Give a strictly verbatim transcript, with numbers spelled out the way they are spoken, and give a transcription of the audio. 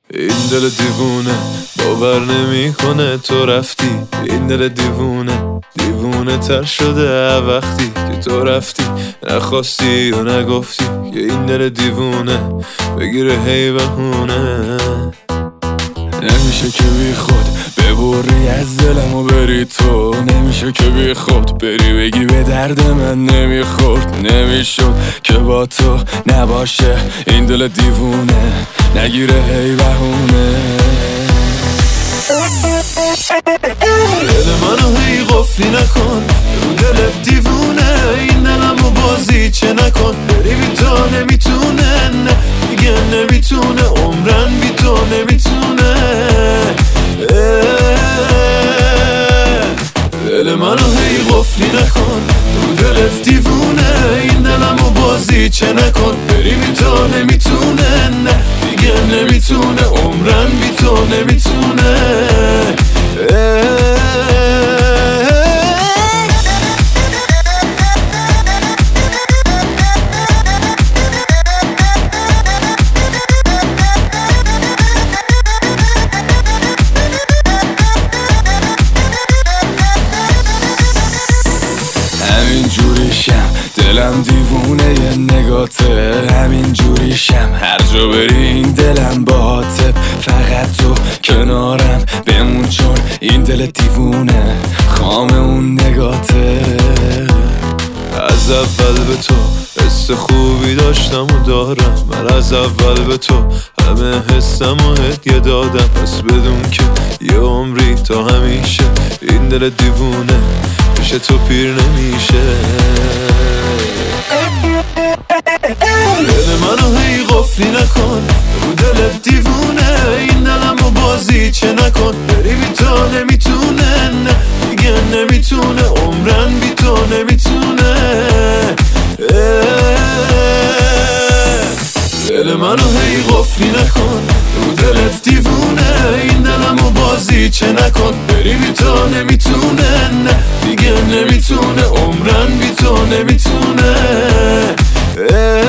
این دل دیوونه باور نمیکنه تو رفتی. این دل دیوونه دیوونه تر شده وقتی که تو رفتی. نخواستی و نگفتی که این دل دیوونه بگیره هی بهونه. نمیشه که بی خود ببری از دلم و بری تو. نمیشه که بی خود بری بگی به درد من نمیخورد. نمیشد که با تو نباشه این دل دیوونه نگیره هی بهونه. دل منو هی قفلی نکن رو دل دیوونه. این دلمو بازی چه نکن بری بی تو نمیتونه. نه دیگه نمیتونه عمرن بی تو نمیتونه. دل منو هی قفلی نکن رو دلت دیوونه. این دلمو بازی چه نکن بری بی تو نمیتونه. نه دیگه نمیتونه عمرن بی تو نمیتونه. همین جوریشم دلم دیوونه یه نگاته. همین جوریشم هر جا بری این دلم باهاته. فقط تو کنارم بمون چون این دل دیوونه خام اون نگاته. از اول به تو حس خوبی داشتم و دارم. من از اول به تو همه حسم و هدیه دادم. پس بدون که یه عمری تا همیشه این دل دیوونه میشه تو پیر نمیشه. دل منو هی قفلی نکن رو دل دیوونه. این دلمو بازی چه نکن بری بی تو نمیتونه. نه دیگه نمیتونه عمرن بی تو نمیتونه. دل منو هی قفلی نکن رو دلت دیوونه. این دلمو بازی چه نکن بری بی تو نمیتونه. نه دیگه نمیتونه عمرن بی تو نمیتونه.